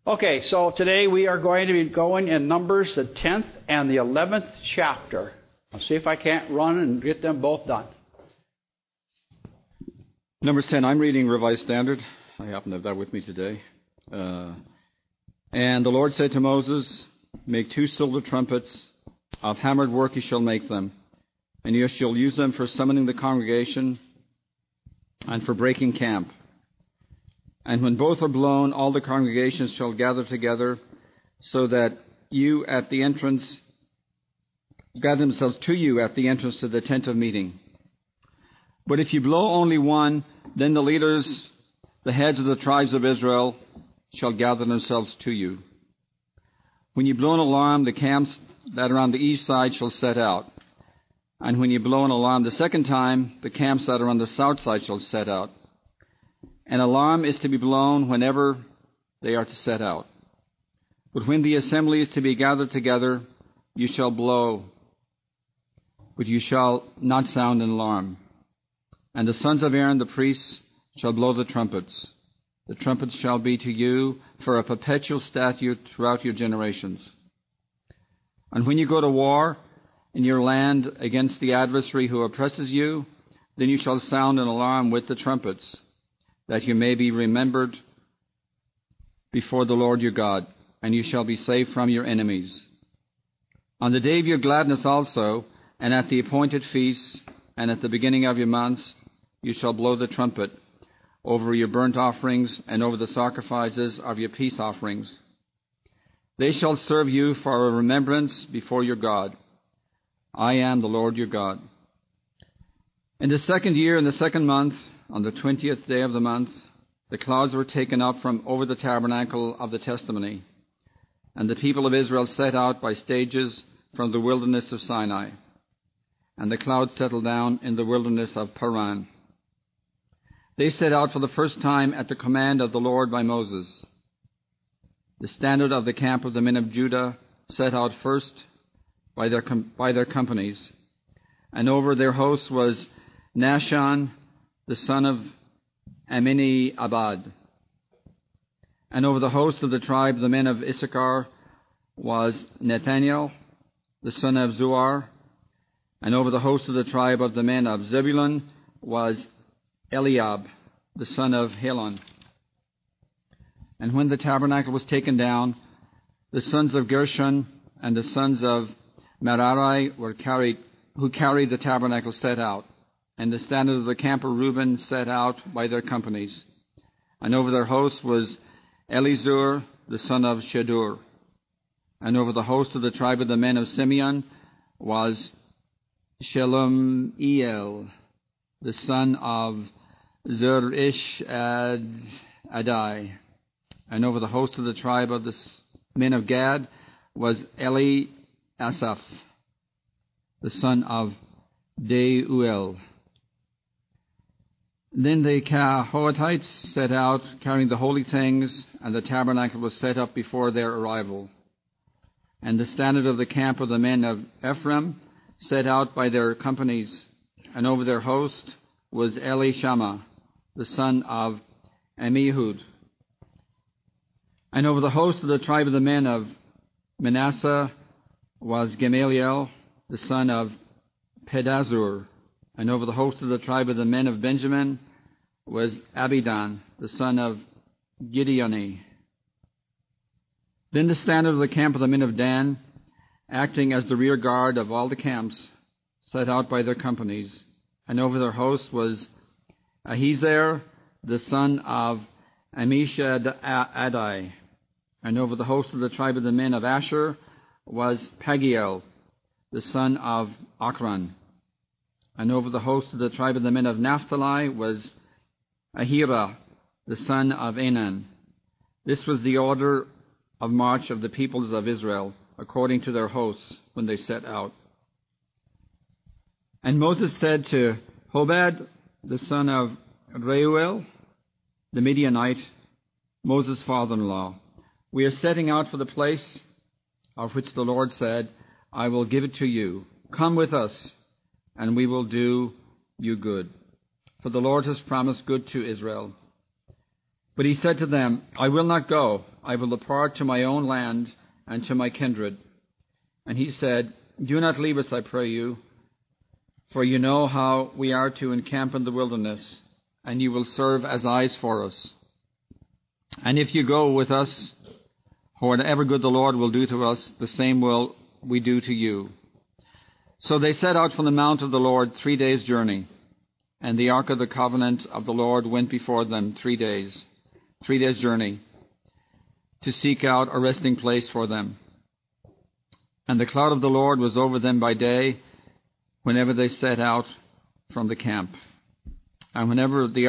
Okay, so today we are going to be going in Numbers, the 10th and the 11th chapter. I'll see if I can't run and get them both done. Numbers 10, I'm reading Revised Standard. I happen to have that with me today. And the Lord said to Moses, "Make 2 silver trumpets. Of hammered work you shall make them. And you shall use them for summoning the congregation and for breaking camp. And when both are blown, all the congregations shall gather together, so that you at the entrance gather themselves to you at the entrance to the tent of meeting. But if you blow only one, then the leaders, the heads of the tribes of Israel, shall gather themselves to you. When you blow an alarm, the camps that are on the east side shall set out. And when you blow an alarm the second time, the camps that are on the south side shall set out. An alarm is to be blown whenever they are to set out. But when the assembly is to be gathered together, you shall blow, but you shall not sound an alarm. And the sons of Aaron the priests shall blow the trumpets. The trumpets shall be to you for a perpetual statute throughout your generations. And when you go to war in your land against the adversary who oppresses you, then you shall sound an alarm with the trumpets, that you may be remembered before the Lord your God, and you shall be saved from your enemies. On the day of your gladness also, and at the appointed feasts, and at the beginning of your months, you shall blow the trumpet over your burnt offerings and over the sacrifices of your peace offerings. They shall serve you for a remembrance before your God. I am the Lord your God. In the 2nd year, in the 2nd month, on the 20th day of the month, the clouds were taken up from over the tabernacle of the testimony, and the people of Israel set out by stages from the wilderness of Sinai, and the clouds settled down in the wilderness of Paran. They set out for the first time at the command of the Lord by Moses. The standard of the camp of the men of Judah set out first by their companies, and over their hosts was Nahshon, the son of Amminadab. And over the host of the tribe of the men of Issachar was Nathaniel, the son of Zuar. And over the host of the tribe of the men of Zebulun was Eliab, the son of Helon. And when the tabernacle was taken down, the sons of Gershon and the sons of Merari who carried the tabernacle set out. And the standard of the camp of Reuben set out by their companies. And over their host was Elizur, the son of Shedur. And over the host of the tribe of the men of Simeon was Shelumiel, the son of Zurishadai. And over the host of the tribe of the men of Gad was Eliasaph, the son of Deuel. Then the Kohathites set out, carrying the holy things, and the tabernacle was set up before their arrival. And the standard of the camp of the men of Ephraim set out by their companies, and over their host was Elishama, the son of Ammihud. And over the host of the tribe of the men of Manasseh was Gamaliel, the son of Pedazur. And over the host of the tribe of the men of Benjamin was Abidan, the son of Gideoni. Then the standard of the camp of the men of Dan, acting as the rear guard of all the camps, set out by their companies. And over their host was Ahiezer, the son of Ammishaddai. And over the host of the tribe of the men of Asher was Pagiel, the son of Ochran. And over the host of the tribe of the men of Naphtali was Ahira, the son of Enan. This was the order of march of the peoples of Israel, according to their hosts, when they set out. And Moses said to Hobad, the son of Reuel, the Midianite, Moses' father-in-law, "We are setting out for the place of which the Lord said, 'I will give it to you.' Come with us, and we will do you good. For the Lord has promised good to Israel." But he said to them, "I will not go, I will depart to my own land and to my kindred. And he said, Do not leave us, I pray you, for you know how we are to encamp in the wilderness, and you will serve as eyes for us. And if you go with us, whatever good the Lord will do to us, the same will we do to you. So they set out from the mount of the Lord 3 days' journey, and the ark of the covenant of the Lord went before them 3 days' journey, to seek out a resting place for them. And the cloud of the Lord was over them by day, whenever they set out from the camp. And whenever the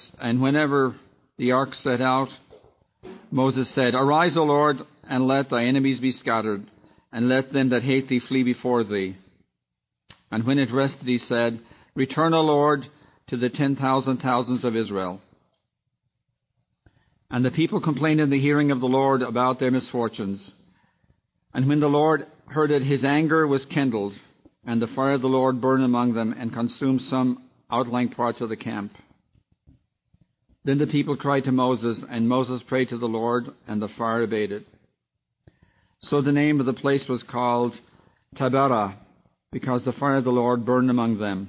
ark set out, Moses said, Arise, O Lord, and let thy enemies be scattered, and let them that hate thee flee before thee. And when it rested, he said, Return, O Lord, to the 10,000 thousands of Israel. And the people complained in the hearing of the Lord about their misfortunes. And when the Lord heard it, his anger was kindled, and the fire of the Lord burned among them and consumed some outlying parts of the camp. Then the people cried to Moses, and Moses prayed to the Lord, and the fire abated. So the name of the place was called Taberah, because the fire of the Lord burned among them.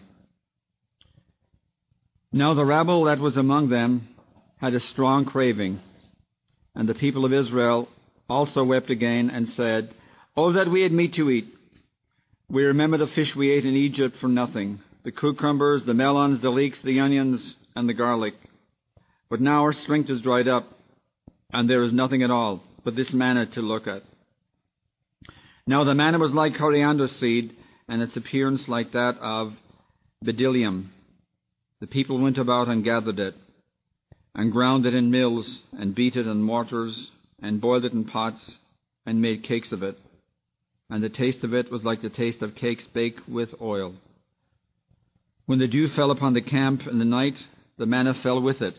Now the rabble that was among them had a strong craving, and the people of Israel also wept again and said, Oh, that we had meat to eat! We remember the fish we ate in Egypt for nothing, the cucumbers, the melons, the leeks, the onions, and the garlic. But now our strength is dried up, and there is nothing at all but this manna to look at. Now the manna was like coriander seed, and its appearance like that of bdellium. The people went about and gathered it, and ground it in mills, and beat it in mortars, and boiled it in pots, and made cakes of it. And the taste of it was like the taste of cakes baked with oil. When the dew fell upon the camp in the night, the manna fell with it.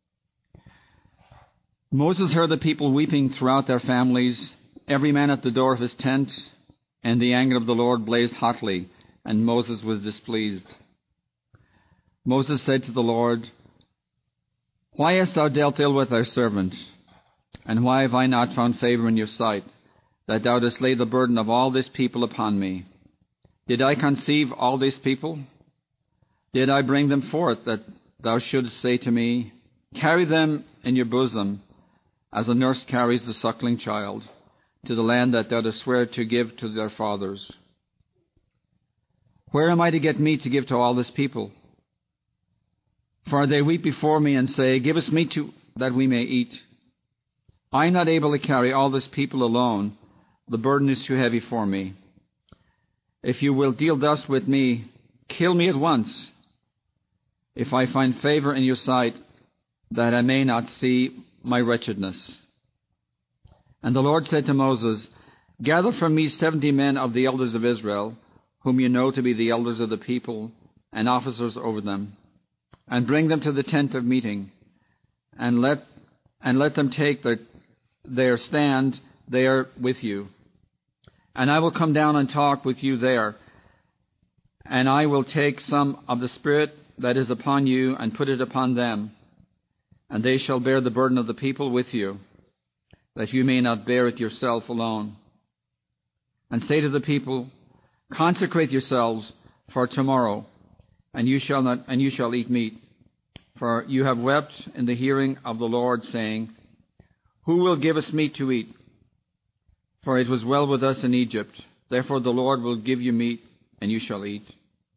Moses heard the people weeping throughout their families, every man at the door of his tent, and the anger of the Lord blazed hotly, and Moses was displeased. Moses said to the Lord, Why hast thou dealt ill with thy servant? And why have I not found favor in your sight, that thou dost lay the burden of all this people upon me? Did I conceive all these people? Did I bring them forth, that thou shouldst say to me, Carry them in your bosom, as a nurse carries the suckling child, to the land that thou dost swear to give to their fathers? Where am I to get meat to give to all this people? For they weep before me and say, Give us meat that we may eat. I am not able to carry all this people alone. The burden is too heavy for me. If you will deal thus with me, kill me at once, if I find favor in your sight, that I may not see my wretchedness. And the Lord said to Moses, Gather from me 70 men of the elders of Israel, whom you know to be the elders of the people, and officers over them, and bring them to the tent of meeting, and let them take their stand there with you. And I will come down and talk with you there, and I will take some of the Spirit that is upon you and put it upon them, and they shall bear the burden of the people with you, that you may not bear it yourself alone. And say to the people, Consecrate yourselves for tomorrow, and you shall eat meat. For you have wept in the hearing of the Lord, saying, Who will give us meat to eat? For it was well with us in Egypt. Therefore the Lord will give you meat, and you shall eat.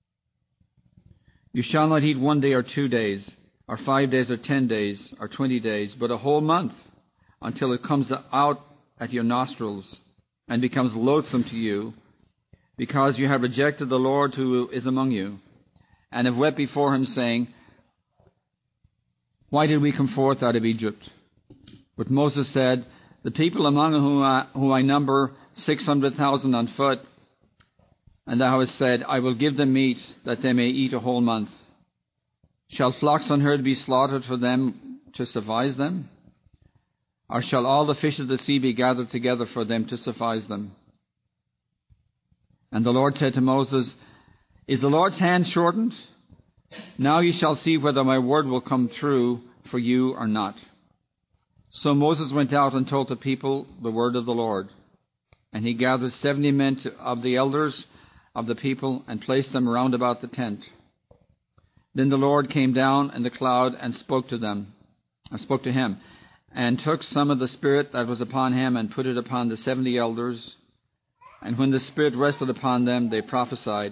You shall not eat 1 day or 2 days, or 5 days or 10 days, or 20 days, but a whole month, until it comes out at your nostrils, and becomes loathsome to you, because you have rejected the Lord who is among you, and have wept before him, saying, Why did we come forth out of Egypt? But Moses said, The people among whom I number 600,000 on foot, and thou hast said, I will give them meat, that they may eat a whole month. Shall flocks and herd be slaughtered for them to suffice them? Or shall all the fish of the sea be gathered together for them to suffice them? And the Lord said to Moses, Is the Lord's hand shortened? Now you shall see whether my word will come true for you or not. So Moses went out and told the people the word of the Lord. And he gathered 70 men of the elders of the people and placed them round about the tent. Then the Lord came down in the cloud and spoke to him, and took some of the Spirit that was upon him and put it upon the 70 elders. And when the Spirit rested upon them, they prophesied.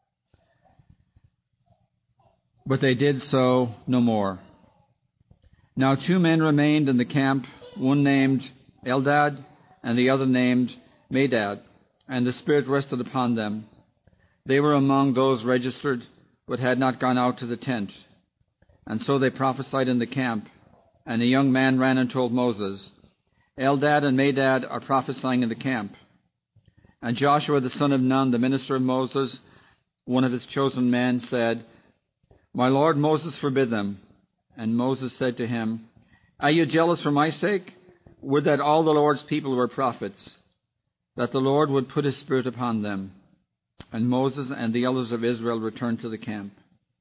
But they did so no more. Now 2 men remained in the camp, one named Eldad and the other named Medad, and the Spirit rested upon them. They were among those registered, but had not gone out to the tent. And so they prophesied in the camp. And a young man ran and told Moses, Eldad and Medad are prophesying in the camp. And Joshua the son of Nun, the minister of Moses, one of his chosen men, said, My lord Moses forbid them. And Moses said to him, Are you jealous for my sake? Would that all the Lord's people were prophets, that the Lord would put his Spirit upon them. And Moses and the elders of Israel returned to the camp.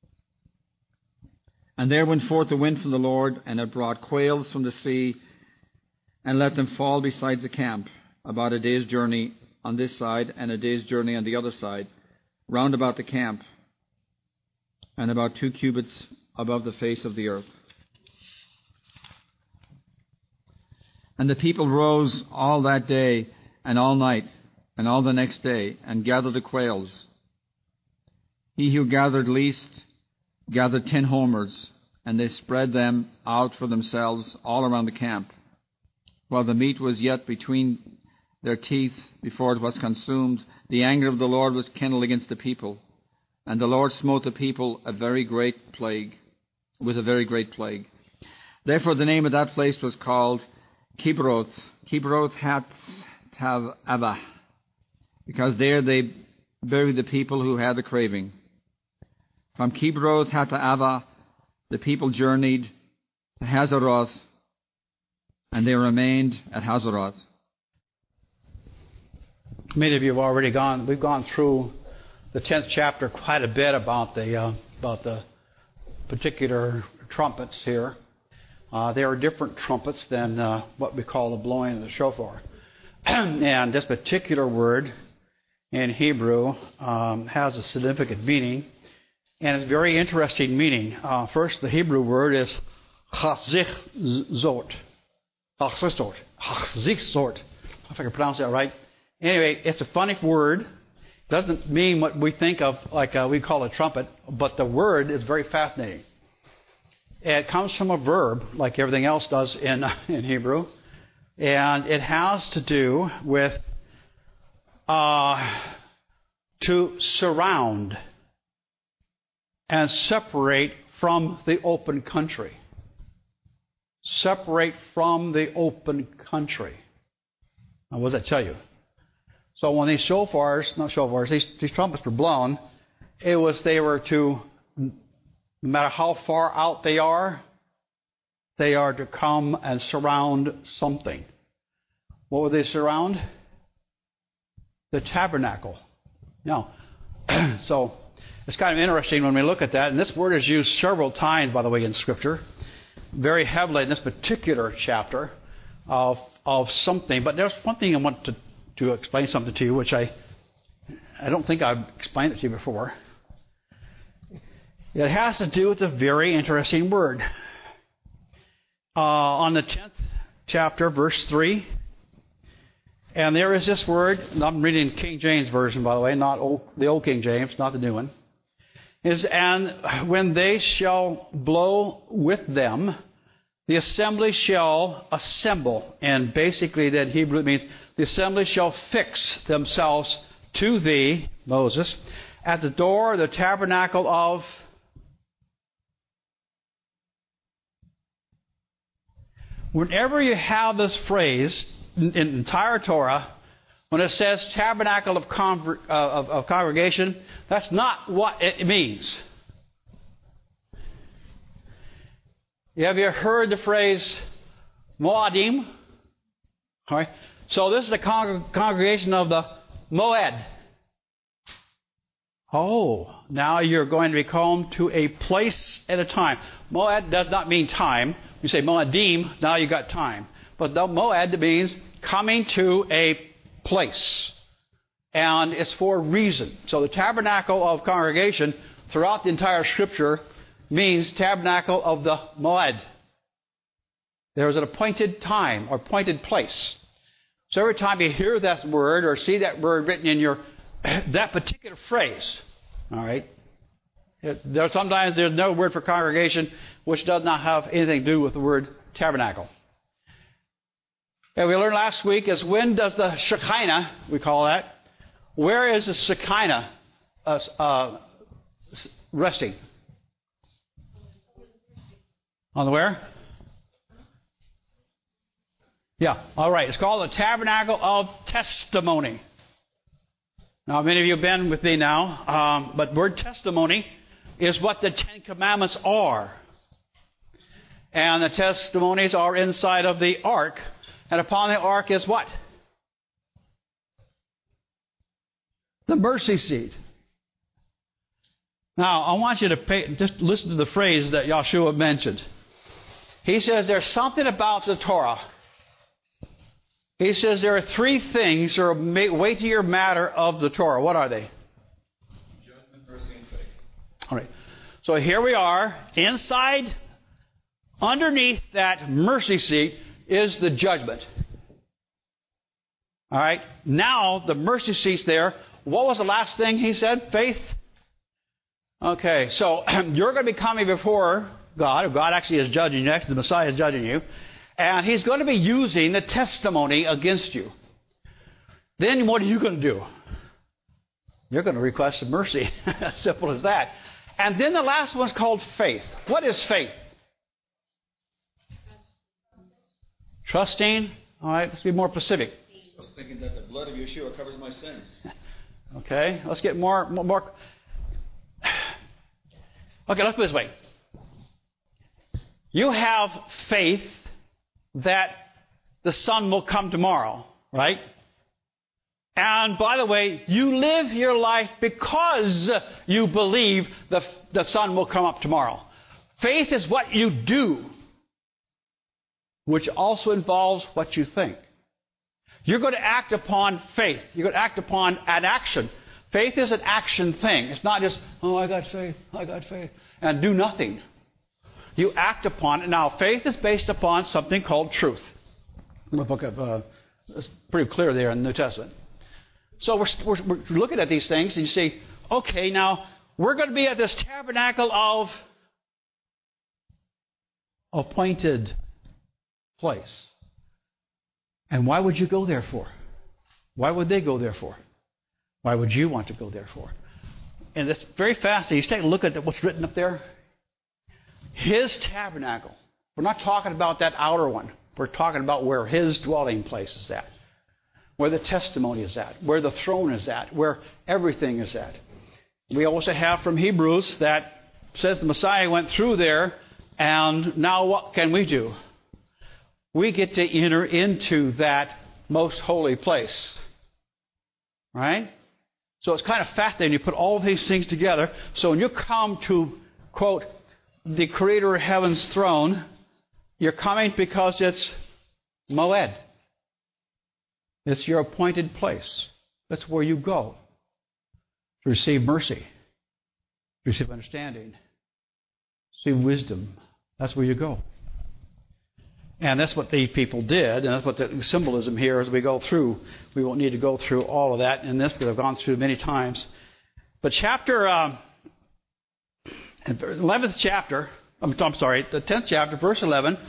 And there went forth a wind from the Lord, and it brought quails from the sea, and let them fall beside the camp, about a day's journey on this side, and a day's journey on the other side, round about the camp, and about 2 cubits above the face of the earth. And the people rose all that day and all night and all the next day, and gathered the quails. He who gathered least gathered 10 homers, and they spread them out for themselves all around the camp, while the meat was yet between their teeth before it was consumed. The anger of the Lord was kindled against the people, and the Lord smote the people with a very great plague. Therefore the name of that place was called Kibroth Hattaavah, because there they buried the people who had the craving. From Kibroth Hattaavah the people journeyed to Hazeroth, and they remained at Hazeroth. Many of you have already gone. We've gone through the 10th chapter quite a bit about the particular trumpets here. There are different trumpets than what we call the blowing of the shofar. And this particular word in Hebrew has a significant meaning, and it's very interesting meaning. First, the Hebrew word is chazikzot. Chazikzot. If I can pronounce that right. Anyway, it's a funny word. It doesn't mean what we think of like we call a trumpet, but the word is very fascinating. It comes from a verb, like everything else does in Hebrew, and it has to do with to surround and separate from the open country. Separate from the open country. Now, what does that tell you? So when these these trumpets were blown, they were to, no matter how far out they are to come and surround something. What would they surround? The tabernacle. Now, so it's kind of interesting when we look at that, and this word is used several times, by the way, in Scripture, very heavily in this particular chapter of something. But there's one thing I want to explain something to you, which I don't think I've explained it to you before. It has to do with a very interesting word. On the 10th chapter, verse 3, and there is this word, and I'm reading King James Version, by the way, not the old King James, not the new one, is, and when they shall blow with them, the assembly shall assemble. And basically that Hebrew means the assembly shall fix themselves to thee, Moses, at the door of the tabernacle of... Whenever you have this phrase in the entire Torah, when it says tabernacle of congregation, that's not what it means. Have you heard the phrase Moadim? All right. So this is the congregation of the Moed. Now you're going to be called to a place at a time. Moed does not mean time. You say Moedim, now you got time. But the Moed means coming to a place. And it's for a reason. So the tabernacle of congregation throughout the entire Scripture means tabernacle of the Moed. There is an appointed time or appointed place. So every time you hear that word or see that word written in your that particular phrase, all right, sometimes there's no word for congregation which does not have anything to do with the word tabernacle. And we learned last week is when does the Shekinah, we call that, where is the Shekinah resting? On the where? Yeah, all right. It's called the Tabernacle of Testimony. Now, many of you have been with me now, but the word testimony is what the Ten Commandments are. And the testimonies are inside of the ark. And upon the ark is what? The mercy seat. Now, I want you to just listen to the phrase that Yeshua mentioned. He says there's something about the Torah. He says there are three things that are a weightier matter of the Torah. What are they? Judgment, mercy, and faith. All right. So here we are. Inside, underneath that mercy seat is the judgment. All right. Now the mercy seat's there. What was the last thing he said? Faith? Okay. So you're going to be coming before God. God actually is judging you. Actually, the Messiah is judging you. And He's going to be using the testimony against you. Then what are you going to do? You're going to request some mercy. As simple as that. And then the last one's called faith. What is faith? Trusting. All right, let's be more specific. I was thinking that the blood of Yeshua covers my sins. Okay, let's get more. Okay, let's put it this way. You have faith that the sun will come tomorrow, right? And by the way, you live your life because you believe the sun will come up tomorrow. Faith is what you do, which also involves what you think. You're going to act upon faith. You're going to act upon an action. Faith is an action thing. It's not just, oh, I got faith, and do nothing. You act upon it. Now, faith is based upon something called truth. The book of, it's pretty clear there in the New Testament. So we're looking at these things, and you see, okay, now we're going to be at this tabernacle of appointed place. And why would you go there for? Why would they go there for? Why would you want to go there for? And it's very fascinating. You take a look at what's written up there. His tabernacle. We're not talking about that outer one. We're talking about where His dwelling place is at. Where the testimony is at. Where the throne is at. Where everything is at. We also have from Hebrews that says the Messiah went through there, and now what can we do? We get to enter into that most holy place. Right? So it's kind of fascinating. You put all these things together. So when you come to, quote, the Creator of Heaven's throne, you're coming because it's Moed. It's your appointed place. That's where you go to receive mercy, to receive understanding, to receive wisdom. That's where you go. And that's what these people did, and that's what the symbolism here as we go through. We won't need to go through all of that in this, because I've gone through many times. But the 11th chapter, the 10th chapter, verse 11,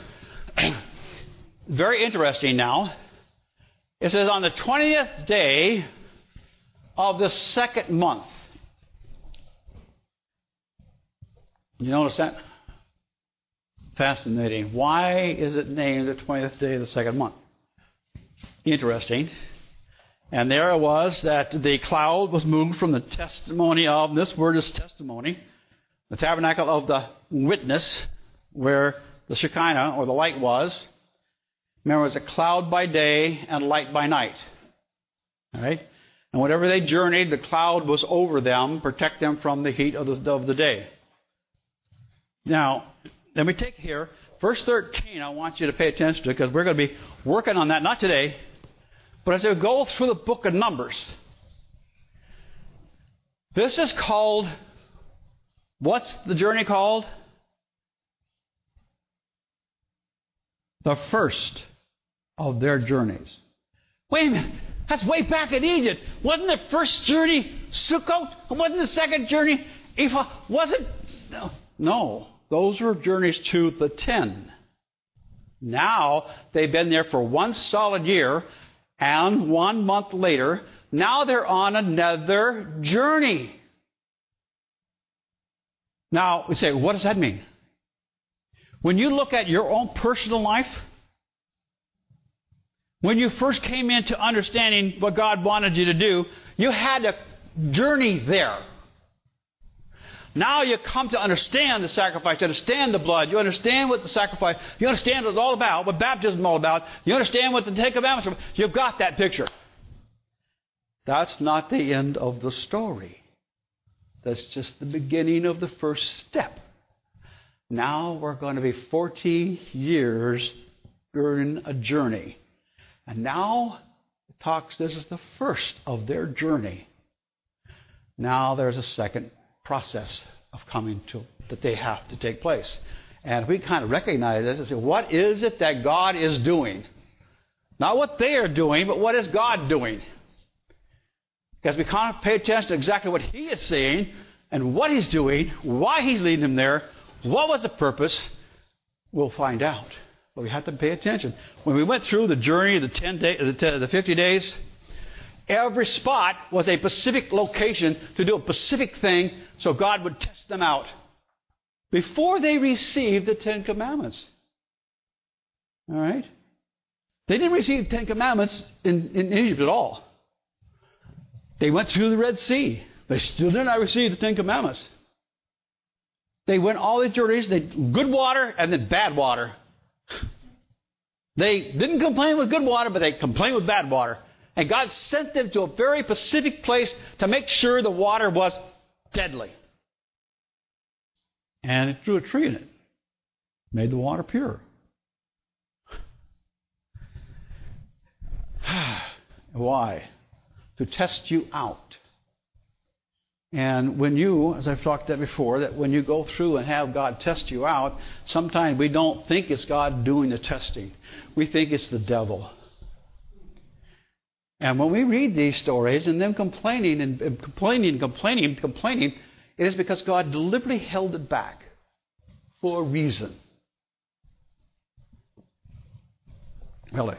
very interesting now. It says, on the 20th day of the second month. You notice that? Fascinating. Why is it named the 20th day of the second month? Interesting. And there it was that the cloud was moved from the testimony of, this word is testimony, the tabernacle of the witness, where the Shekinah, or the light was. Remember, it was a cloud by day and light by night. All right? And whenever they journeyed, the cloud was over them, protect them from the heat of the day. Now, let me take here verse 13, I want you to pay attention to, because we're going to be working on that, not today, but as we go through the book of Numbers. This is called, what's the journey called? The first of their journeys. Wait a minute. That's way back in Egypt. Wasn't the first journey Sukkot? Wasn't the second journey Ephah? Was it? No. Those were journeys to the 10. Now, they've been there for 1 solid year, and 1 month later, now they're on another journey. Now, we say, what does that mean? When you look at your own personal life, when you first came into understanding what God wanted you to do, you had a journey there. Now you come to understand the sacrifice, you understand the blood, you understand what the sacrifice, you understand what it's all about, what baptism is all about, you understand what the Ten Commandments are about. You've got that picture. That's not the end of the story. That's just the beginning of the first step. Now we're going to be 40 years during a journey. And now it talks, this is the first of their journey. Now there's a second process of coming to that they have to take place. And we kind of recognize this and say, what is it that God is doing? Not what they are doing, but what is God doing? Because we can't pay attention to exactly what He is saying and what He's doing, why He's leading them there, what was the purpose, we'll find out. But we have to pay attention. When we went through the journey of the 50 days, every spot was a specific location to do a specific thing so God would test them out before they received the 10 Commandments. All right? They didn't receive the 10 Commandments in Egypt at all. They went through the Red Sea. They still did not receive the 10 Commandments. They went all these journeys, good water and then bad water. They didn't complain with good water, but they complained with bad water. And God sent them to a very specific place to make sure the water was deadly. And it grew a tree in it. Made the water pure. Why? To test you out. And when you, as I've talked about before, that when you go through and have God test you out, sometimes we don't think it's God doing the testing. We think it's the devil. And when we read these stories and them complaining, it is because God deliberately held it back for a reason. Really.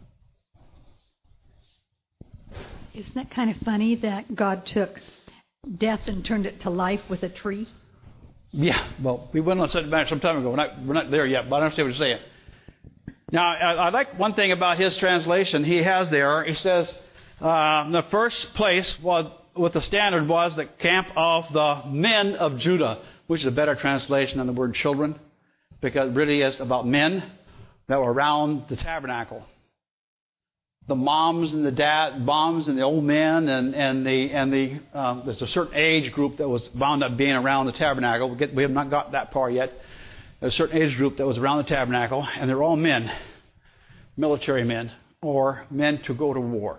Isn't that kind of funny that God took death and turned it to life with a tree? Yeah, well, we went on such a matter some time ago. We're not there yet, but I understand what you're saying. Now, I like one thing about his translation. He has there, he says, the first place was, what the standard was, the camp of the men of Judah, which is a better translation than the word children, because it really is about men that were around the tabernacle. The moms and the old men, there's a certain age group that was bound up being around the tabernacle. We have not got that far yet. There's a certain age group that was around the tabernacle, and they're all men, military men, or men to go to war.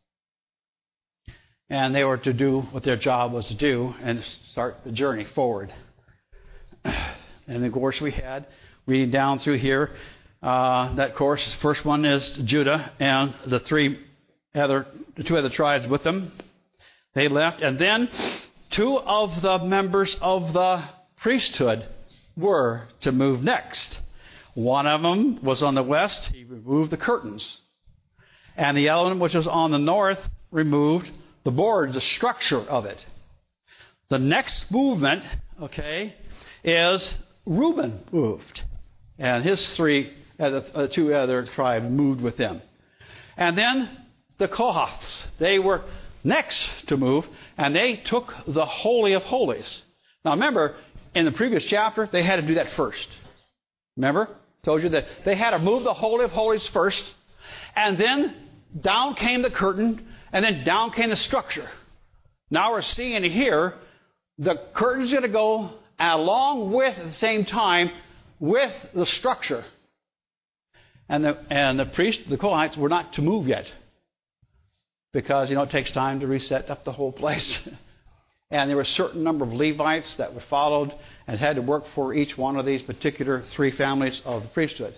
And they were to do what their job was to do and start the journey forward. And of course we had, reading down through here, that course, the first one is Judah and the two other tribes with them. They left, and then 2 of the members of the priesthood were to move next. One of them was on the west. He removed the curtains. And the other one, which was on the north, removed the boards, the structure of it. The next movement, is Reuben moved. And his 2 other tribes moved with them. And then the Kohaths, they were next to move, and they took the Holy of Holies. Now remember, in the previous chapter, they had to do that first. Remember? Told you that they had to move the Holy of Holies first, and then down came the curtain, and then down came the structure. Now we're seeing here, the curtain's going to go, and along with, at the same time, with the structure. And the priests, the Kohathites, were not to move yet. Because, it takes time to reset up the whole place. And there were a certain number of Levites that were followed and had to work for each one of these particular 3 families of the priesthood.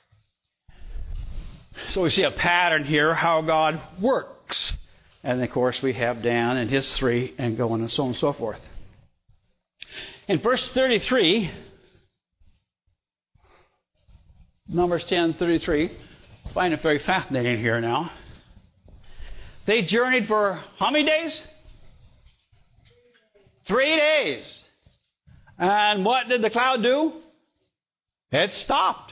So we see a pattern here how God works. And, of course, we have Dan and his 3 and going and so on and so forth. In verse 33, Numbers 10:33, I find it very fascinating here now. They journeyed for how many days? 3 days. And what did the cloud do? It stopped.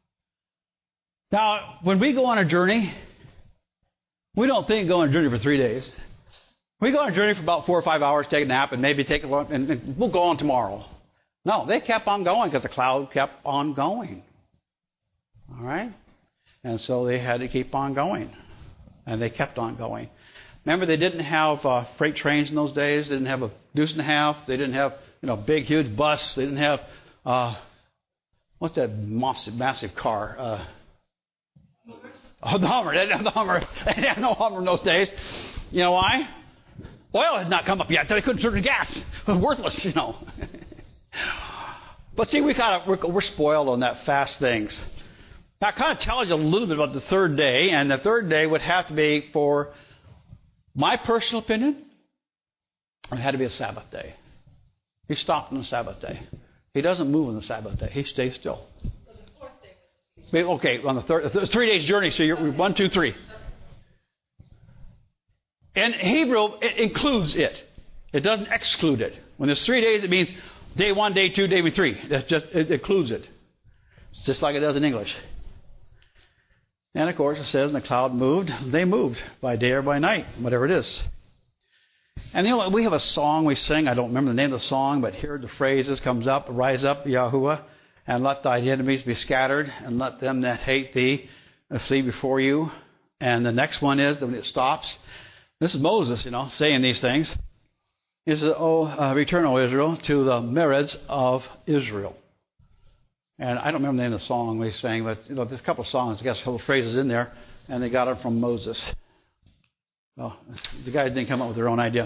Now, when we go on a journey, we don't think go on a journey for 3 days. We go on a journey for about 4 or 5 hours, take a nap, and maybe take a lunch, and we'll go on tomorrow. No, they kept on going because the cloud kept on going. All right? And so they had to keep on going. And they kept on going. Remember, they didn't have freight trains in those days. They didn't have a deuce and a half. They didn't have, big, huge bus. They didn't have, what's that massive car? The Hummer. They didn't have the Hummer. They didn't have no Hummer in those days. You know why? Oil had not come up yet, so they couldn't turn the gas. It was worthless, But see, we're spoiled on that fast things. That kind of tells you a little bit about the 3rd day, and the 3rd day would have to be, for my personal opinion, it had to be a Sabbath day. He stopped on the Sabbath day. He doesn't move on the Sabbath day. He stays still. So the 4th day. Okay, on the 3rd, 3 days journey, so you're 1, 2, 3. In Hebrew, it includes it. It doesn't exclude it. When there's 3 days, it means day 1, day 2, day 3. It includes it. It's just like it does in English. And, of course, it says, and the cloud moved. They moved by day or by night, whatever it is. And we have a song we sing. I don't remember the name of the song, but here the phrases comes up, rise up, Yahuwah, and let thy enemies be scattered, and let them that hate thee flee before you. And the next one is, when it stops, this is Moses, saying these things. He says, return, O Israel, to the merits of Israel. And I don't remember the name of the song we sang, but there's a couple of songs, I guess, a couple of phrases in there, and they got it from Moses. Well, the guys didn't come up with their own idea.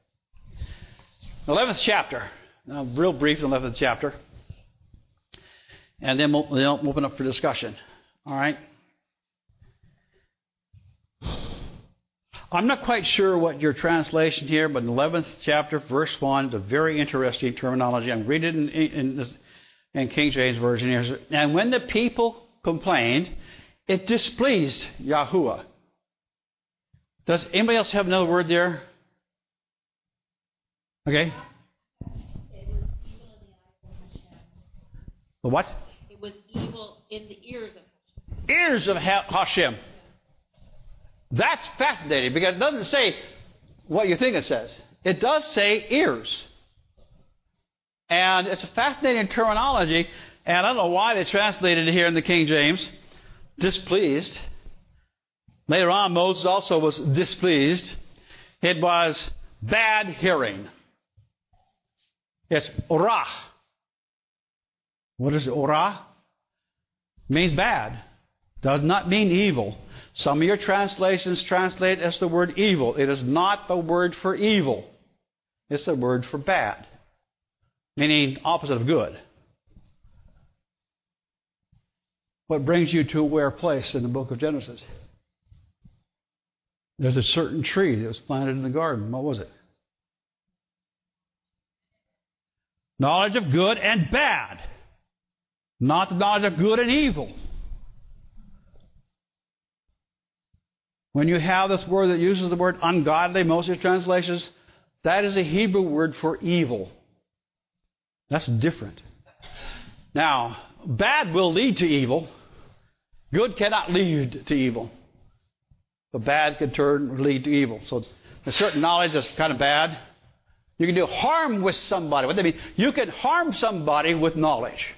11th chapter. Now, real brief, 11th chapter. And then we'll open up for discussion. All right? I'm not quite sure what your translation here, but in 11th chapter, verse 1, is a very interesting terminology. I'm reading it in King James Version here. And when the people complained, it displeased Yahuwah. Does anybody else have another word there? Okay. It was evil in the eyes of Hashem. The what? It was evil in the ears of Hashem. Ears of Hashem. That's fascinating because it doesn't say what you think it says. It does say ears. And it's a fascinating terminology, and I don't know why they translated it here in the King James. Displeased. Later on, Moses also was displeased. It was bad hearing. It's orah. What is orah? It means bad. Does not mean evil. Some of your translations translate as the word evil. It is not the word for evil. It's the word for bad. Meaning opposite of good. What brings you to where place in the book of Genesis? There's a certain tree that was planted in the garden. What was it? Knowledge of good and bad. Not the knowledge of good and evil. When you have this word that uses the word ungodly, most of your translations, that is a Hebrew word for evil. That's different. Now, bad will lead to evil. Good cannot lead to evil. The bad can lead to evil. So a certain knowledge that's kind of bad. You can do harm with somebody. What does that mean? You can harm somebody with knowledge.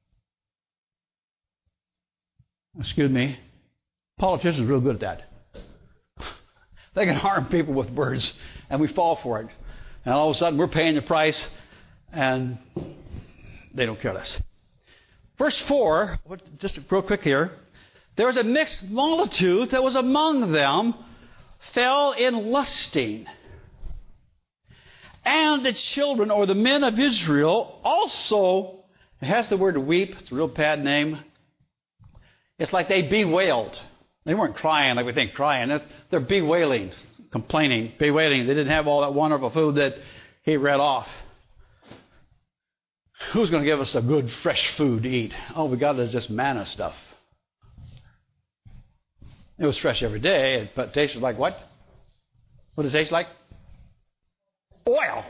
Excuse me. Politicians are real good at that. They can harm people with words, and we fall for it. And all of a sudden, we're paying the price, and they don't care less. Verse 4, just real quick here. There was a mixed multitude that was among them, fell in lusting. And the children, or the men of Israel, also, it has the word weep. It's a real bad name. It's like they bewailed. They weren't crying like we think crying. They're bewailing, complaining, bewailing. They didn't have all that wonderful food that he read off. Who's going to give us a good, fresh food to eat? All we got is this manna stuff. It was fresh every day, but it tasted like what? What did it taste like? Oil.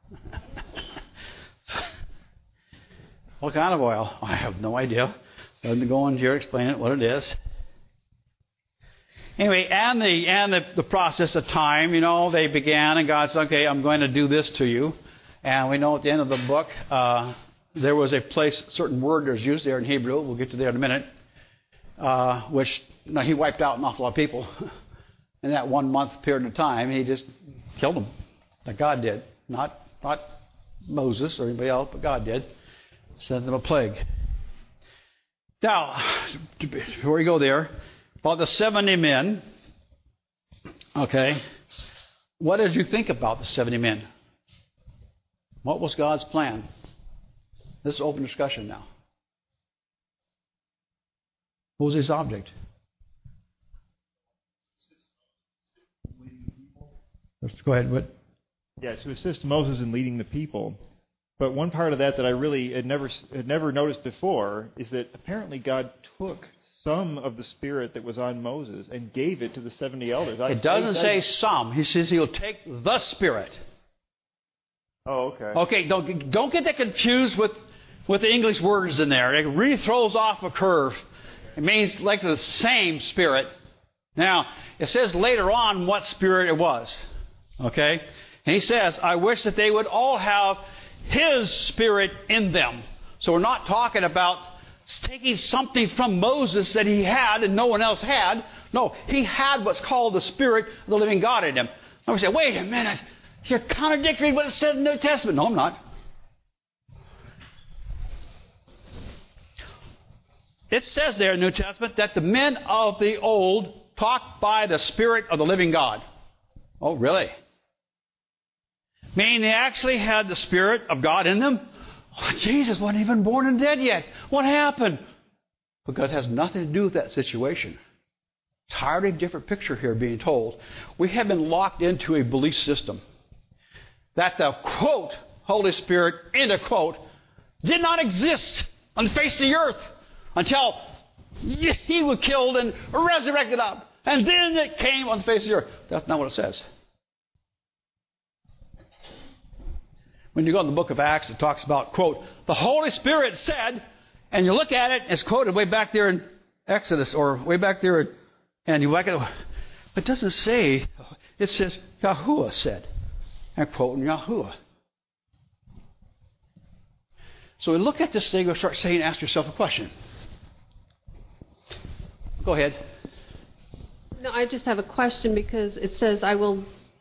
What kind of oil? I have no idea. Doesn't go on here, explain it, what it is. Anyway, and the process of time, they began, and God said, okay, I'm going to do this to you. And we know at the end of the book, there was a place, certain word that's used there in Hebrew, we'll get to there in a minute, which he wiped out an awful lot of people. In that 1 month period of time, he just killed them, like God did. Not Moses or anybody else, but God did. Sent them a plague. Now, before we go there, about the 70 men, okay, what did you think about the 70 men? What was God's plan? This is open discussion now. What was his object? Go ahead. What? Yeah, to assist Moses in leading the people. But one part of that I really had never noticed before is that apparently God took some of the spirit that was on Moses and gave it to the 70 elders. It doesn't say some. He says he'll take the spirit. Oh, okay. Okay, don't get that confused with the English words in there. It really throws off a curve. It means like the same spirit. Now, it says later on what spirit it was. Okay? And he says, I wish that they would all have his spirit in them. So we're not talking about taking something from Moses that he had and no one else had. No, he had what's called the spirit of the living God in him. And we say, wait a minute, you're contradicting what it said in the New Testament. No, I'm not. It says there in the New Testament that the men of the old talked by the Spirit of the living God. Oh, really? Meaning they actually had the Spirit of God in them? Oh, Jesus wasn't even born and dead yet. What happened? Because it has nothing to do with that situation. Entirely different picture here being told. We have been locked into a belief system that the, quote, Holy Spirit, end of quote, did not exist on the face of the earth until he was killed and resurrected up. And then it came on the face of the earth. That's not what it says. When you go to the book of Acts, it talks about, quote, the Holy Spirit said, and you look at it, it's quoted way back there in Exodus, or way back there, and you look at it, it doesn't say, it says, Yahuwah said. I'm quoting Yahuwah. So we look at this thing and start saying, ask yourself a question. Go ahead. No, I just have a question because it says, I will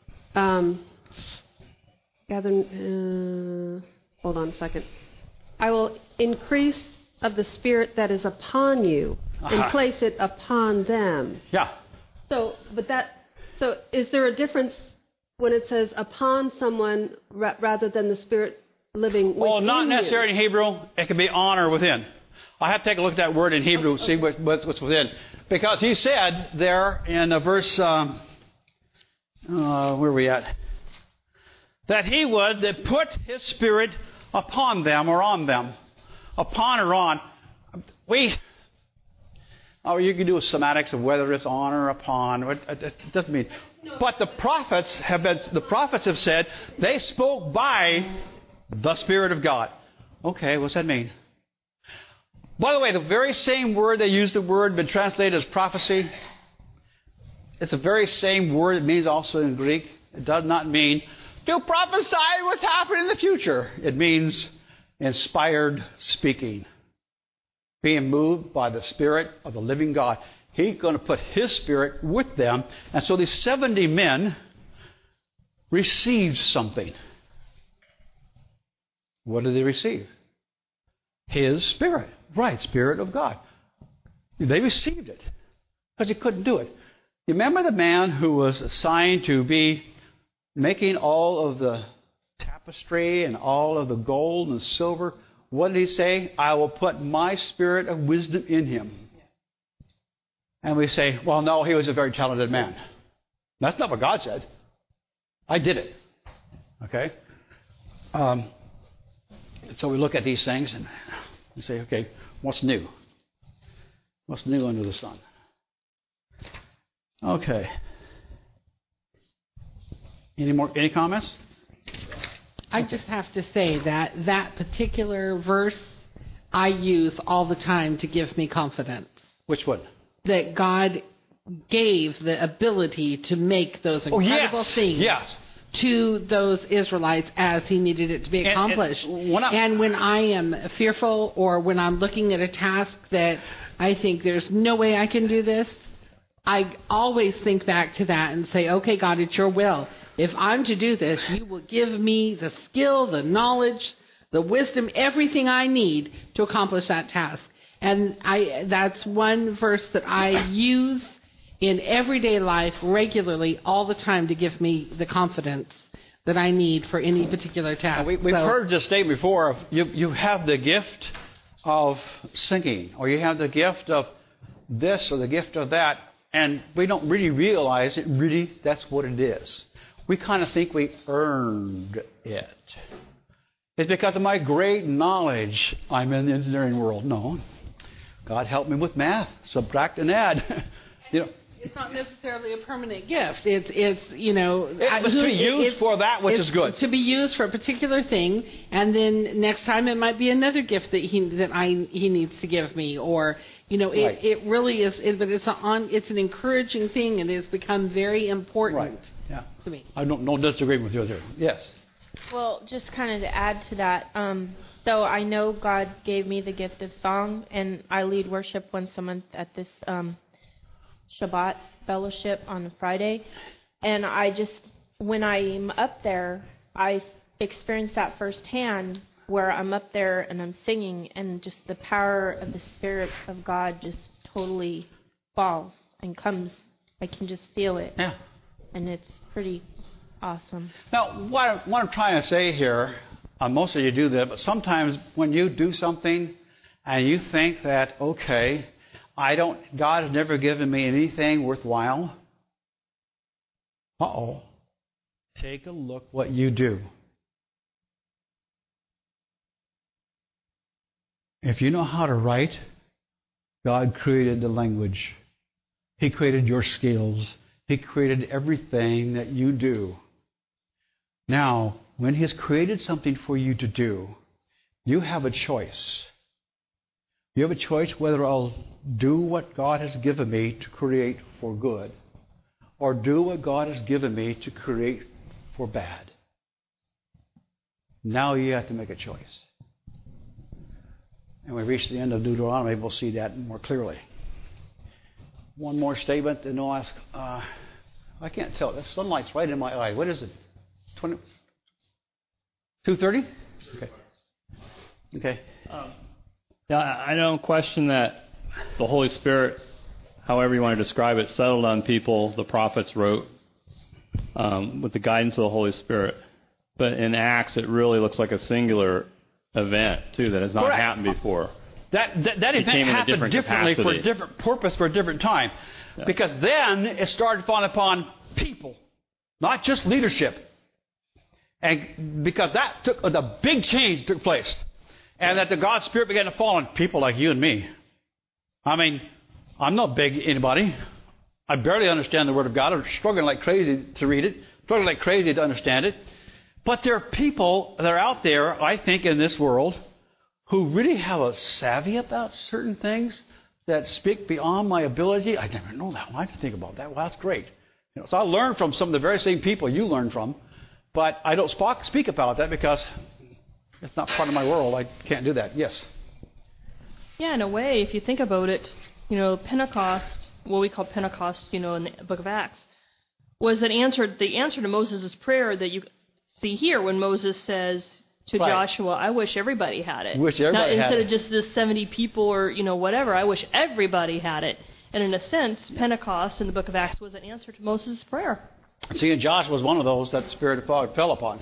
hold on a second. I will increase of the Spirit that is upon you and place it upon them. Yeah. So is there a difference when it says upon someone rather than the Spirit living within you? Well, not necessarily in Hebrew. It can be on or within. I have to take a look at that word in Hebrew, see what's within. Because he said there in verse, where are we at? That he would put his Spirit upon them or on them. Upon or on. You can do a semantics of whether it's on or upon. It doesn't mean. But the prophets have said they spoke by the Spirit of God. Okay, what's that mean? By the way, the very same word they use the word, been translated as prophecy. It's the very same word it means also in Greek. It does not mean to prophesy what's happening in the future. It means inspired speaking. Being moved by the Spirit of the living God. He's going to put His Spirit with them. And so these 70 men received something. What did they receive? His Spirit. Right, Spirit of God. They received it because he couldn't do it. You remember the man who was assigned to be making all of the tapestry and all of the gold and silver? What did he say? I will put my spirit of wisdom in him. And we say, well, no, he was a very talented man. That's not what God said. I did it. Okay? So we look at these things and we say, okay, what's new? What's new under the sun? Okay. Any comments? I just have to say that particular verse I use all the time to give me confidence. Which one? That God gave the ability to make those incredible things to those Israelites as he needed it to be accomplished. And when I am fearful or when I'm looking at a task that I think there's no way I can do this, I always think back to that and say, okay, God, it's your will. If I'm to do this, you will give me the skill, the knowledge, the wisdom, everything I need to accomplish that task. And that's one verse that I use in everyday life regularly all the time to give me the confidence that I need for any particular task. We've heard this statement before of you have the gift of singing, or you have the gift of this or the gift of that, and we don't really realize it really that's what it is. We kind of think we earned it. It's because of my great knowledge I'm in the engineering world. No. God helped me with math, subtract and add. It's not necessarily a permanent gift. It's It was to be used for that which is good. To be used for a particular thing, and then next time it might be another gift that he needs to give me, or it really is. But it's an encouraging thing, and it's become very important to me. I don't disagree with you there. Yes. Well, just kind of to add to that, so I know God gave me the gift of song, and I lead worship once a month at this Shabbat fellowship on Friday. And when I'm up there, I experience that firsthand where I'm up there and I'm singing, and just the power of the Spirit of God just totally falls and comes. I can just feel it. Yeah. And it's pretty awesome. Now, what I'm trying to say here, most of you do that, but sometimes when you do something and you think that, okay, God has never given me anything worthwhile. Take a look what you do. If you know how to write, God created the language. He created your skills. He created everything that you do. Now, when He has created something for you to do, you have a choice. You have a choice whether I'll do what God has given me to create for good, or do what God has given me to create for bad. Now you have to make a choice. And we reach the end of Deuteronomy, we'll see that more clearly. One more statement, and I'll ask, I can't tell. The sunlight's right in my eye. What is it? 2:30? Okay. I don't question that the Holy Spirit, however you want to describe it, settled on people. The prophets wrote with the guidance of the Holy Spirit. But in Acts, it really looks like a singular event, too, that has not happened before. That event happened differently for a different purpose, for a different time. Yeah. Because then it started falling upon people, not just leadership. And because the big change took place. And that the God's Spirit began to fall on people like you and me. I mean, I'm not big anybody. I barely understand the Word of God. I'm struggling like crazy to read it, struggling like crazy to understand it. But there are people that are out there, I think, in this world who really have a savvy about certain things that speak beyond my ability. I never know that. I have to think about that. Well, that's great. So I learn from some of the very same people you learn from. But I don't speak about that because it's not part of my world. I can't do that. Yes? Yeah, in a way, if you think about it, Pentecost, what we call Pentecost, in the book of Acts, was the answer to Moses' prayer that you see here when Moses says, to Joshua, I wish everybody had it. Instead of just this 70 people or, whatever, I wish everybody had it. And in a sense, Pentecost in the book of Acts was an answer to Moses' prayer. See, Joshua was one of those that the Spirit of God fell upon.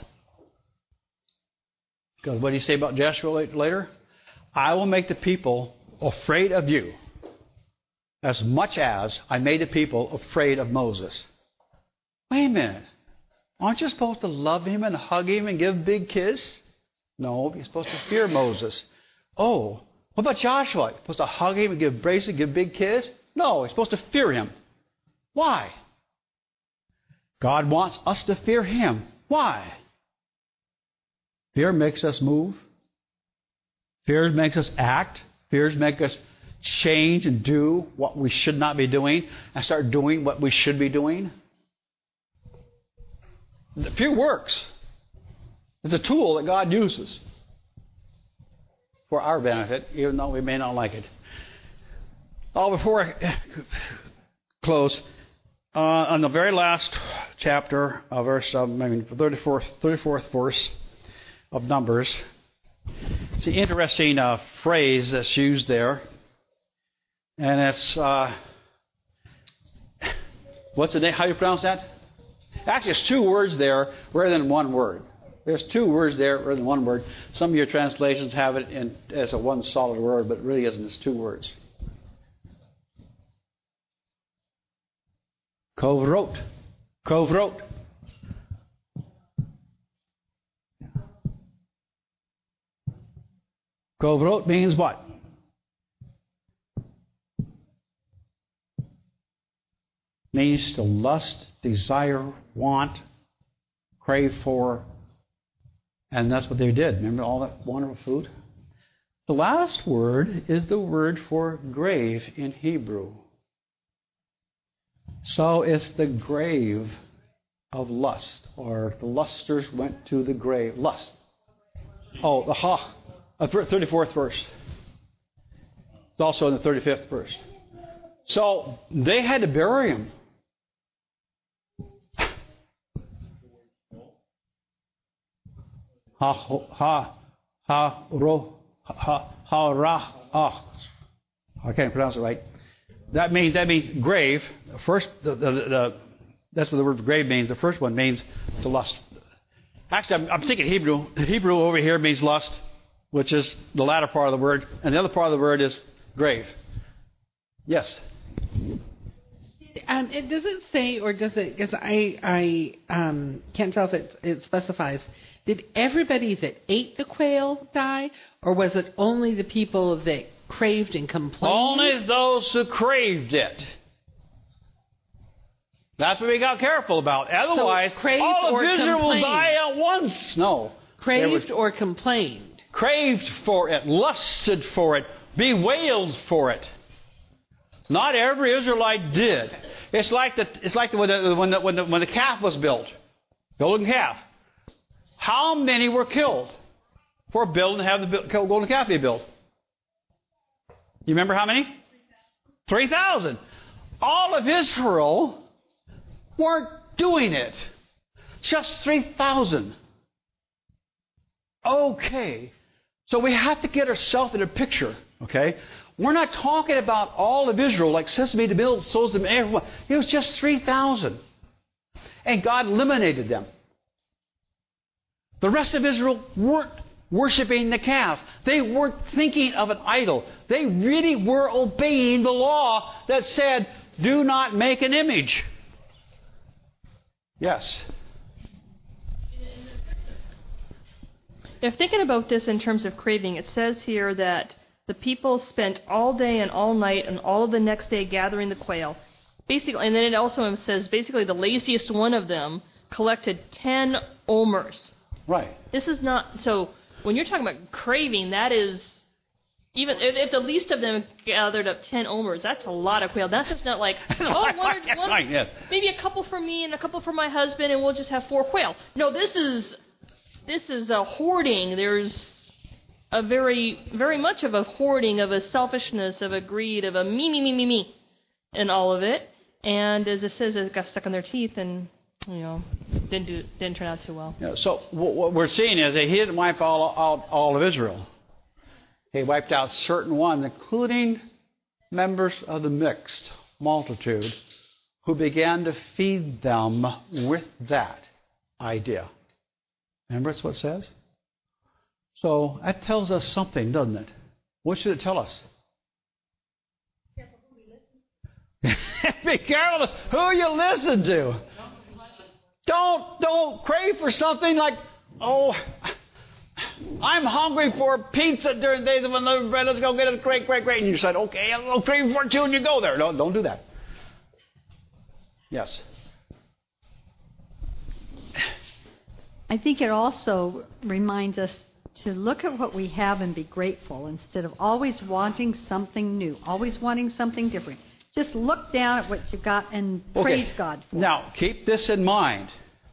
Because what did he say about Joshua later? I will make the people afraid of you as much as I made the people afraid of Moses. Wait a minute. Aren't you supposed to love him and hug him and give a big kiss? No, you're supposed to fear Moses. Oh, what about Joshua? You're supposed to hug him and embrace him, give a big kiss? No, you're supposed to fear him. Why? God wants us to fear him. Why? Fear makes us move. Fear makes us act. Fear makes us change and do what we should not be doing and start doing what we should be doing. The fear works. It's a tool that God uses for our benefit, even though we may not like it. Before I close, on the very last chapter, verse, 34th verse of Numbers, it's an interesting phrase that's used there, and it's what's the name? How do you pronounce that? Actually, it's two words there rather than one word. There's two words there rather than one word. Some of your translations have it as a one solid word, but it really isn't. It's two words. Kovrot. Kovrot. Kovrot means what? Means to lust, desire, want, crave for. And that's what they did. Remember all that wonderful food? The last word is the word for grave in Hebrew. So it's the grave of lust, or the lusters went to the grave. Lust. Oh, the 34th verse. It's also in the 35th verse. So they had to bury him. I can't pronounce it right. That means grave. First, that's what the word grave means. The first one means to lust. Actually, I'm thinking Hebrew. Hebrew over here means lust, which is the latter part of the word, and the other part of the word is grave. Yes. Does it say, or does it? Because I can't tell if it specifies. Did everybody that ate the quail die, or was it only the people that craved and complained? Only those who craved it. That's what we got careful about. Otherwise, all of Israel will die at once. No. Craved or complained? Craved for it, lusted for it, bewailed for it. Not every Israelite did. It's like when the calf was built, golden calf. How many were killed for building to have the golden calf be built? You remember how many? 3,000. All of Israel weren't doing it. Just 3,000. Okay. So we have to get ourselves in a picture. Okay. We're not talking about all of Israel like Sesame to build souls to everyone. It was just 3,000. And God eliminated them. The rest of Israel weren't worshiping the calf. They weren't thinking of an idol. They really were obeying the law that said, do not make an image. Yes. If thinking about this in terms of craving, it says here that the people spent all day and all night and all of the next day gathering the quail. Basically, and then it also says basically the laziest one of them collected 10 omers. Right. This is not, so when you're talking about craving, that is, even if the least of them gathered up 10 omers, that's a lot of quail. That's just not like, maybe a couple for me and a couple for my husband and we'll just have 4 quail. No, this is a hoarding. There's a very, very much of a hoarding, of a selfishness, of a greed, of a me, in all of it. And as it says, it got stuck in their teeth and didn't turn out too well. Yeah, so what we're seeing is that he didn't wipe out all of Israel. He wiped out certain ones, including members of the mixed multitude, who began to feed them with that idea. Remember that's what it says? So that tells us something, doesn't it? What should it tell us? Be careful who you listen to. Don't crave for something like, oh, I'm hungry for pizza during days of unleavened bread. Let's go get it. Great. And you said, okay, I'll crave for it too, and you go there. No, don't do that. Yes. I think it also reminds us to look at what we have and be grateful instead of always wanting something new, always wanting something different. Just look down at what you've got and praise God for it. Now, keep this in mind.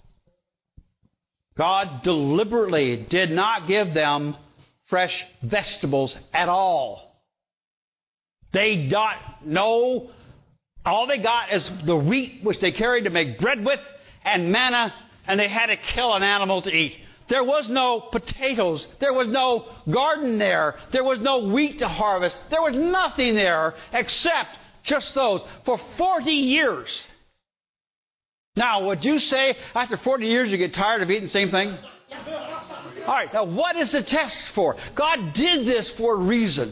God deliberately did not give them fresh vegetables at all. They got no... All they got is the wheat which they carried to make bread with and manna, and they had to kill an animal to eat. There was no potatoes. There was no garden there. There was no wheat to harvest. There was nothing there except just those for 40 years. Now, would you say after 40 years you get tired of eating the same thing? All right, now what is the test for? God did this for a reason.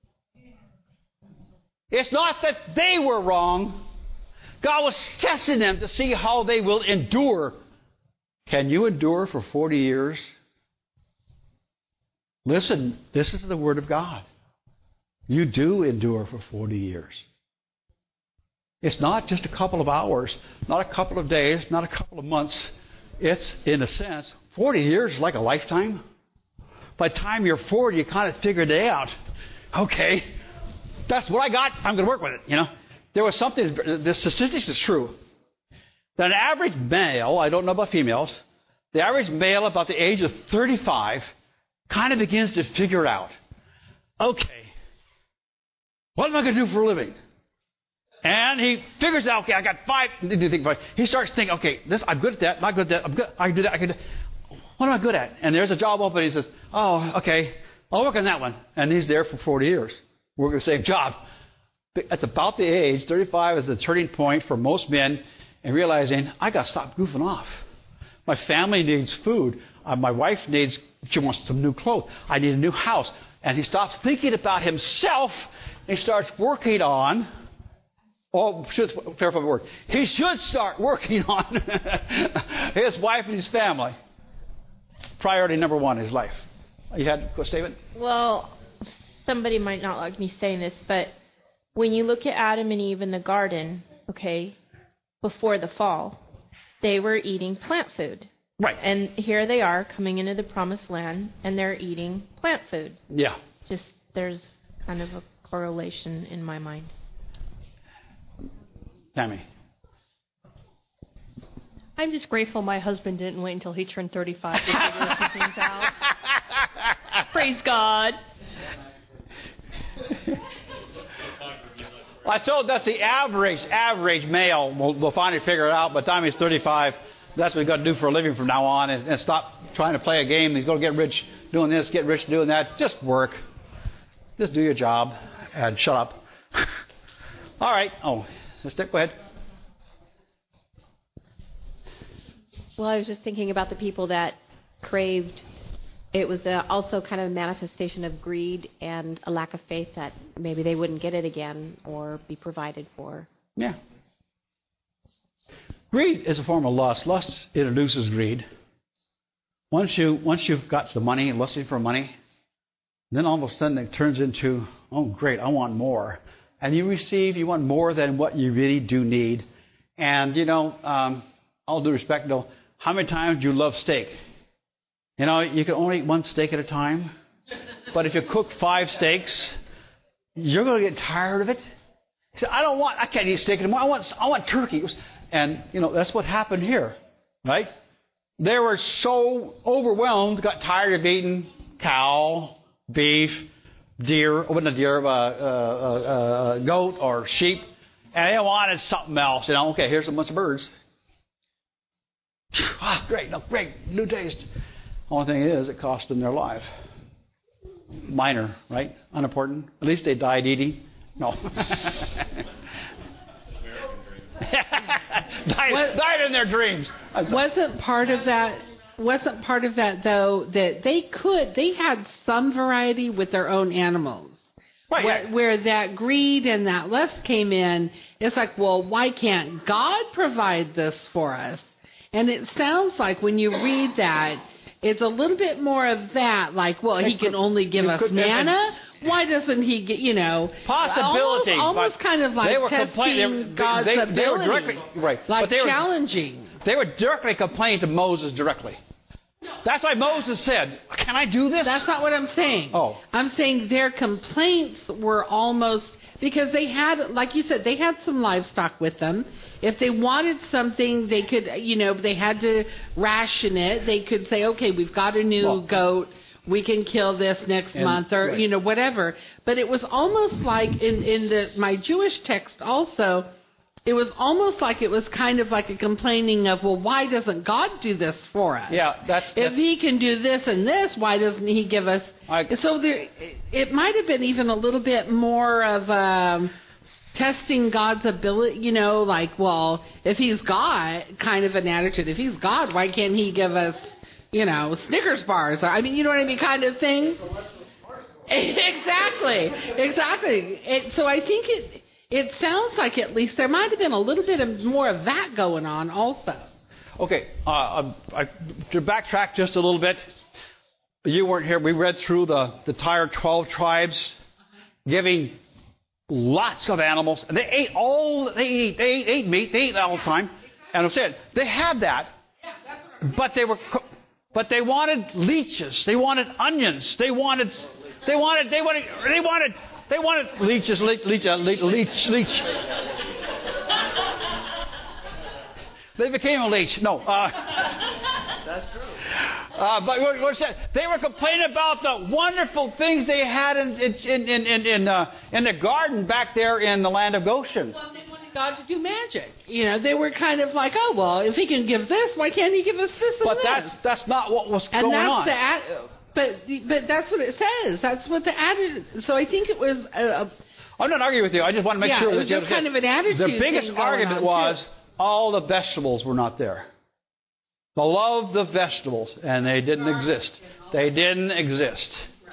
It's not that they were wrong. God was testing them to see how they will endure. Can you endure for 40 years? Listen, this is the Word of God. You do endure for 40 years. It's not just a couple of hours, not a couple of days, not a couple of months. It's, in a sense, 40 years is like a lifetime. By the time you're 40, you kind of figure it out. Okay, that's what I got. I'm going to work with it, There was something, the statistics is true. That an average male, I don't know about females, the average male about the age of 35 kind of begins to figure out, okay, what am I going to do for a living? And he figures out, okay, I got 5. He starts thinking, okay, I'm good at that, not good at that, I'm good, I can do that, I can do that. What am I good at? And there's a job open, he says, oh, okay, I'll work on that one. And he's there for 40 years, working the same job. That's about the age, 35 is the turning point for most men, and realizing, I got to stop goofing off. My family needs food. My wife she wants some new clothes. I need a new house. And he stops thinking about himself, and he starts working on, careful word. He should start working on his wife and his family. Priority number one in his life. You had a statement? Well, somebody might not like me saying this, but when you look at Adam and Eve in the garden, okay, before the fall, they were eating plant food. Right. And here they are coming into the promised land, and they're eating plant food. Yeah. Just there's kind of a correlation in my mind. Tammy. I'm just grateful my husband didn't wait until he turned 35 to figure a few things out. Praise God. Well, I told that's the average male will finally figure it out. By the time he's 35, that's what he's got to do for a living from now on, and stop trying to play a game. He's going to get rich doing this, get rich doing that. Just work. Just do your job and shut up. All right. Oh, go ahead. Well, I was just thinking about the people that craved. It was also kind of a manifestation of greed and a lack of faith that maybe they wouldn't get it again or be provided for. Yeah. Greed is a form of lust. Lust introduces greed. Once you've got the money, lusting for money, then all of a sudden it turns into, oh, great, I want more. And you want more than what you really do need. And, all due respect, though, how many times do you love steak? You can only eat one steak at a time. But if you cook 5 steaks, you're going to get tired of it. You say, I can't eat steak anymore. I want turkey. And, that's what happened here, right? They were so overwhelmed, got tired of eating cow, beef, goat or sheep. And they wanted something else. Okay, here's a bunch of birds. great, new taste. Only thing is, it cost them their life. Minor, right? Unimportant. At least they died eating. No. died in their dreams. Wasn't part of that though that they had some variety with their own animals. Right. Where that greed and that lust came in, it's like, well, why can't God provide this for us? And it sounds like when you read that, it's a little bit more of that, like, well, he can only give us manna. Why doesn't he get, possibility? Almost kind of like testing God's ability. They were directly, right. Like challenging. They were directly complaining to Moses directly. That's why Moses said, can I do this? That's not what I'm saying. Oh. I'm saying their complaints were almost, because they had, like you said, they had some livestock with them. If they wanted something, they could, they had to ration it. They could say, okay, we've got a new goat. We can kill this next month or, right. Whatever. But it was almost like in my Jewish text also, it was almost like it was kind of like a complaining of, well, why doesn't God do this for us? Yeah, if he can do this and this, why doesn't he give us? So it might have been even a little bit more of testing God's ability, like, well, if he's God, kind of an attitude. If he's God, why can't he give us, Snickers bars? Or, you know what I mean, kind of thing. Exactly. So I think it sounds like at least there might have been a little bit more of that going on also. Okay, to backtrack just a little bit, you weren't here. We read through the entire 12 tribes, giving lots of animals, and they ate meat. They ate all the time, and I'm saying they had that, but they wanted leeches. They wanted onions. They wanted leeches, leech. They became a leech. No. That's true. But they were complaining about the wonderful things they had in the garden back there in the land of Goshen. Well, they wanted God to do magic. They were kind of like, oh, well, if he can give this, why can't he give us this and this? But that's not what was going on. But that's what it says. That's what the attitude. So I think it was. I'm not arguing with you. I just want to make sure that it was just kind of an attitude. The biggest argument was all the vegetables were not there. They loved the vegetables, and they didn't exist. They didn't exist.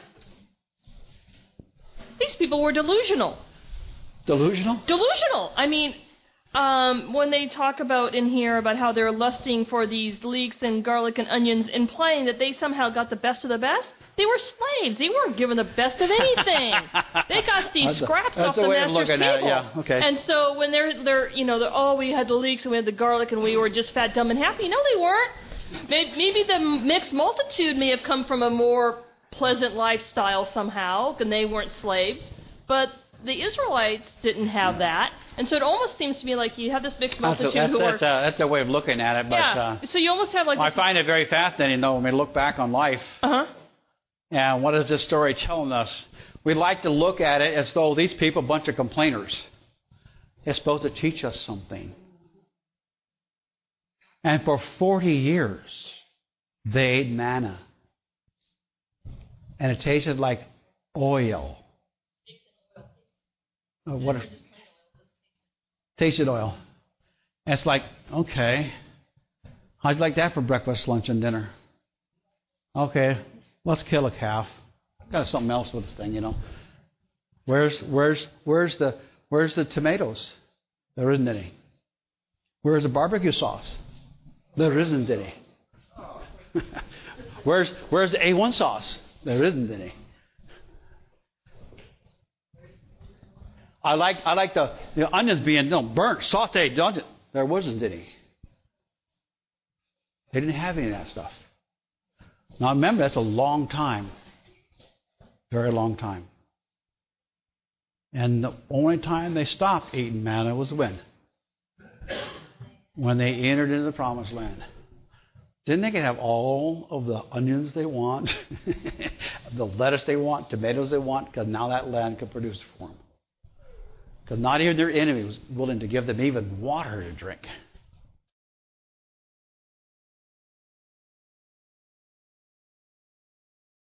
These people were delusional. Delusional? Delusional. When they talk about in here about how they're lusting for these leeks and garlic and onions, implying that they somehow got the best of the best, they were slaves. They weren't given the best of anything. They got these scraps off the master's table. Yeah, okay. And so when they're we had the leeks and we had the garlic and we were just fat, dumb, and happy. No, they weren't. Maybe the mixed multitude may have come from a more pleasant lifestyle somehow, and they weren't slaves. But the Israelites didn't have that. And so it almost seems to me like you have this mixed multitude that's a way of looking at it. But, yeah. So you almost have like. I find it very fascinating, though, when we look back on life. Uh-huh. And what is this story telling us? We like to look at it as though these people, a bunch of complainers. It's supposed to teach us something. And for 40 years, they ate manna. And it tasted like oil. Tasted oil. And it's like, okay, how'd you like that for breakfast, lunch, and dinner? Okay, let's kill a calf. Got something else with this thing, Where's the tomatoes? There isn't any. Where's the barbecue sauce? There isn't any. Where's the A1 sauce? There isn't any. I like the onions being burnt, sautéed. There wasn't any. They didn't have any of that stuff. Now remember, that's a long time. Very long time. And the only time they stopped eating manna was when? When they entered into the promised land. Then they can have all of the onions they want, the lettuce they want, tomatoes they want, because now that land can produce for them. Because not even their enemy was willing to give them even water to drink.